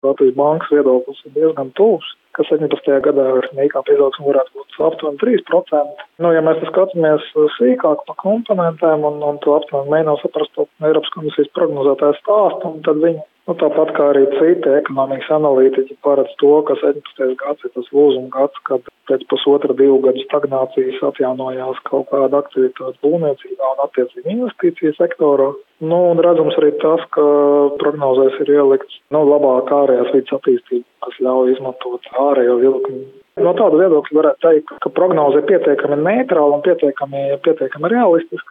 Latvijas bankas viedoklis ir diezgan tuvs, ka 17. gadā IKP izaugsme varētu būt aptuveni 3%. Ja mēs skatāmies sīkāk pa komponentēm un to aptuveni mēģinām saprast to Eiropas komisijas prognozētāju stāstu, tad viņi, tāpat kā arī citi ekonomikas analītiķi, paredz to, ka 17. gads ir tas lūzuma gads, kad pēc 1,5–2 gadu stagnācijas atjaunojās kaut kāda aktivitāte būvniecībā un attiecīgi investīciju sektorā. Un redzams arī tas, ka prognozēs ir ielikts labāk ārējās vidas attīstība, kas ļauj izmantot ārējo vilkni. No tāda viedokļa varētu teikt, ka prognoze ir pietiekami neitrāla un pietiekami realistiska.